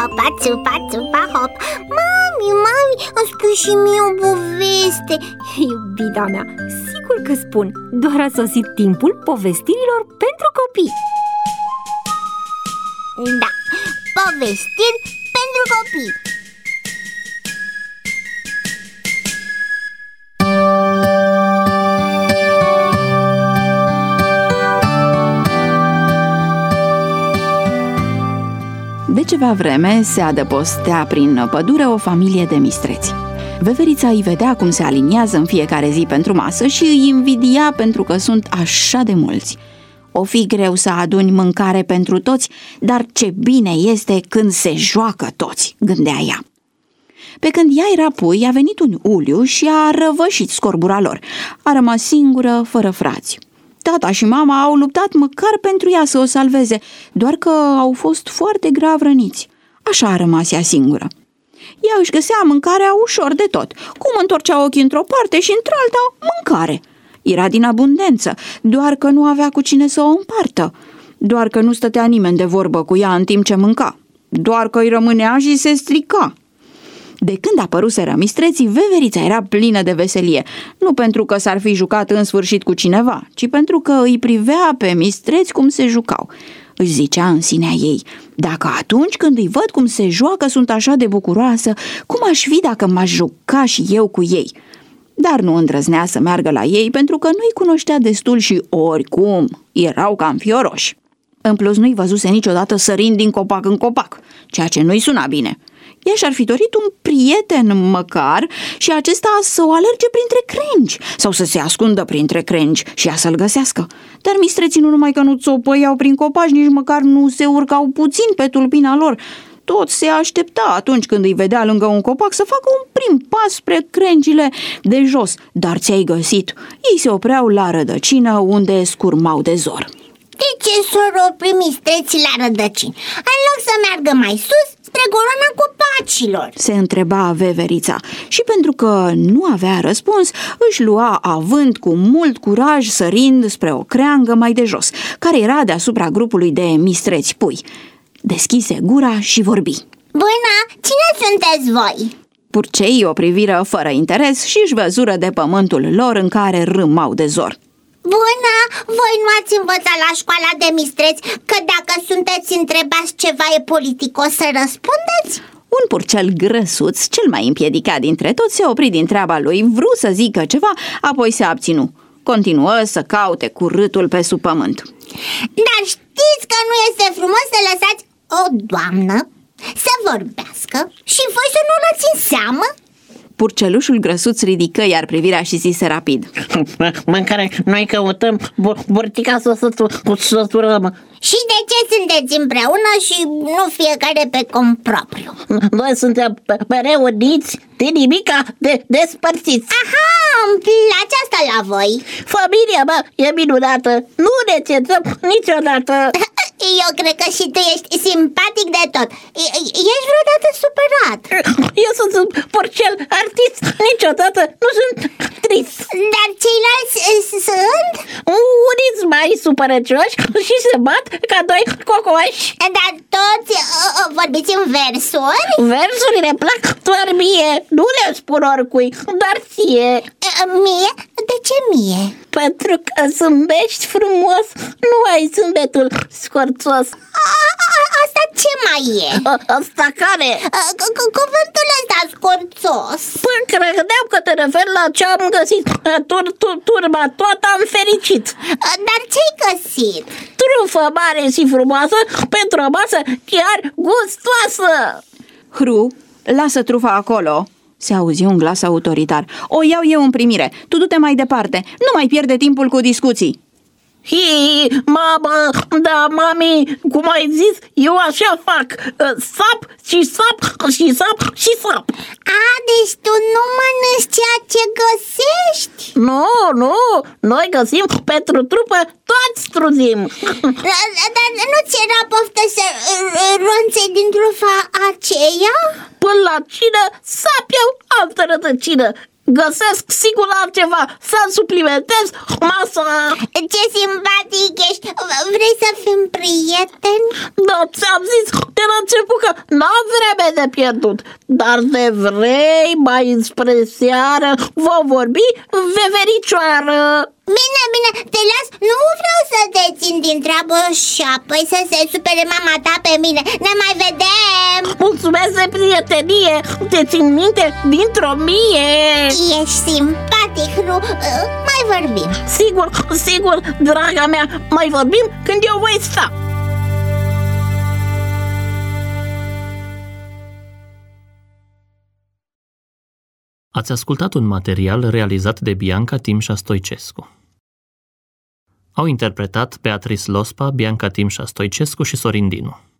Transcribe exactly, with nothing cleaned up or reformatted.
hopa, țupa, țupa, hop. Mami, mami, îmi spui și mie o poveste. Iubita mea, sigur că spun. Doar a sosit timpul povestirilor pentru copii. Da, povestiri pentru copii. De ceva vreme se adăpostea prin pădure o familie de mistreți. Veverița îi vedea cum se aliniază în fiecare zi pentru masă și îi invidia pentru că sunt așa de mulți. O fi greu să aduni mâncare pentru toți, dar ce bine este când se joacă toți, gândea ea. Pe când ea era pui, a venit un uliu și a răvășit scorbura lor. A rămas singură, fără frați. Tata și mama au luptat măcar pentru ea să o salveze, doar că au fost foarte grav răniți. Așa a rămas ea singură. Ea își găsea mâncarea ușor de tot. Cum întorcea ochii într-o parte și într-alta, mâncare. Era din abundență, doar că nu avea cu cine să o împartă. Doar că nu stătea nimeni de vorbă cu ea în timp ce mânca. Doar că îi rămânea și se strica. De când apăruseră mistreții, veverița era plină de veselie, nu pentru că s-ar fi jucat în sfârșit cu cineva, ci pentru că îi privea pe mistreți cum se jucau. Își zicea în sinea ei, dacă atunci când îi văd cum se joacă sunt așa de bucuroasă, cum aș fi dacă m-aș juca și eu cu ei? Dar nu îndrăznea să meargă la ei pentru că nu-i cunoștea destul și oricum erau cam fioroși. În plus nu-i văzuse niciodată sărind din copac în copac, ceea ce nu-i suna bine. Ea și-ar fi dorit un prieten măcar și acesta să o alerge printre crengi sau să se ascundă printre crengi și ea să-l găsească. Dar mistreții nu numai că nu țopăiau prin copaci, nici măcar nu se urcau puțin pe tulpina lor. Tot se aștepta atunci când îi vedea lângă un copac să facă un prim pas spre crengile de jos. Dar ți-ai găsit. Ei se opreau la rădăcină unde scurmau de zor. De ce s-or opri mistreții la rădăcini, în loc să meargă mai sus, spre coloana copacilor? Se întreba veverița și pentru că nu avea răspuns, își lua avânt cu mult curaj sărind spre o creangă mai de jos, care era deasupra grupului de mistreți pui. Deschise gura și vorbi. Bună, cine sunteți voi? Purceii o priviră fără interes și își văzură de pământul lor în care râmau de zor. Bună, voi nu ați învățat la școala de mistreți că dacă sunteți întrebați ceva e politicos să răspundeți? Un purcel grăsuț, cel mai împiedicat dintre toți, se opri din treaba lui, vru să zică ceva, apoi se abținu. Continuă să caute cu râtul pe sub pământ. Dar știți că nu este frumos să lăsați o doamnă să vorbească și voi să nu o luați în seamă? Purcelușul grăsuț ridică iar privirea și zise rapid. Mâncare, noi căutăm burtica să săturăm. Și de ce sunteți împreună și nu fiecare pe cont propriu? Noi suntem mereu uniți, de nimica de despărțiți. Aha, îmi place asta la voi. Familia mea e minunată, nu ne certăm niciodată. Eu cred că și tu ești simpatic de tot. Ești vreodată supărat? Eu sunt un porcel artist, niciodată nu sunt trist. Dar ceilalți sunt? Unii sunt mai supărăcioși și se bat ca doi cocoași. Dar toți uh, vorbiți în versuri? Versurile plac doar mie, nu le spun oricui, doar ție. uh, Mie? De ce mie? Pentru că zâmbești frumos, nu ai zâmbetul scorțos. Asta ce mai e? Asta care? Cuvântul ăsta scorțos. Păi credeam că te referi la ce am găsit. Tur, tur, turba toată am fericit. Dar ce-ai găsit? Trufă mare și frumoasă pentru o masă chiar gustoasă. Hru, lasă trufa acolo, se auzi un glas autoritar. O iau eu în primire, tu du-te mai departe, nu mai pierde timpul cu discuții. Hi, mama, da, mami, cum ai zis, eu așa fac, sap și sap și sap și sap. A, deci tu nu mănânci ceea ce găsești? Nu, nu, noi găsim pentru trupă toți truzim. Dar nu ți era poftă să ronței din trufa aceea? Până la cină, sap eu altă rădăcină. găsesc sigur altceva să suplimentez masa. Ce simpatic ești! Vrei să fim prieteni? Da, ți-am zis de la început că n-am vreme de pierdut. Dar de vrei mai spre seară vom vorbi, vevericioară. Bine, bine, te las, nu vreau să te țin din treabă și apoi să se supere mama ta pe mine. Ne mai vedem! Mulțumesc de prietenie, te țin minte dintr-o mie. Ești simpatic, Ru, mai vorbim. Sigur, sigur, draga mea, mai vorbim când eu voi sta. Ați ascultat un material realizat de Bianca Timșa Stoicescu. Au interpretat Beatrice Lospa, Bianca Timșa Stoicescu și Sorin Dinu.